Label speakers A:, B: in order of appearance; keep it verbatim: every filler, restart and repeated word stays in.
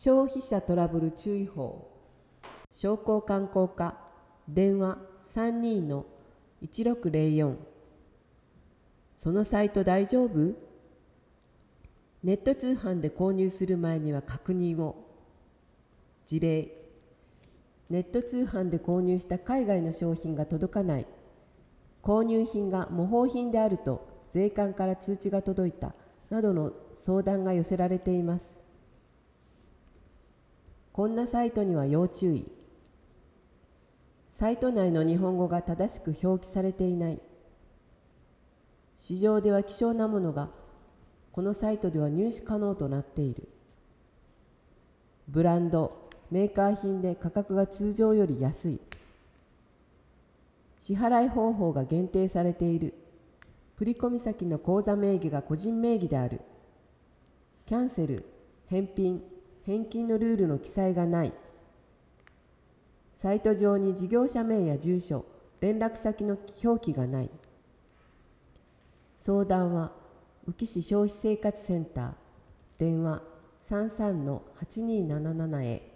A: 消費者トラブル注意報。商工観光課電話 さんにーのいちろくぜろよん。そのサイト大丈夫？ネット通販で購入する前には確認を。事例、ネット通販で購入した海外の商品が届かない。購入品が模倣品であると税関から通知が届いたなどの相談が寄せられています。こんなサイトには要注意。サイト内の日本語が正しく表記されていない。市場では希少なものがこのサイトでは入手可能となっている。ブランド、メーカー品で価格が通常より安い。支払い方法が限定されている。振込先の口座名義が個人名義である。キャンセル、返品、返金のルールの記載がない。サイト上に事業者名や住所、連絡先の表記がない。相談は宇城市消費生活センター、電話 さんさんのはちにーなななな へ。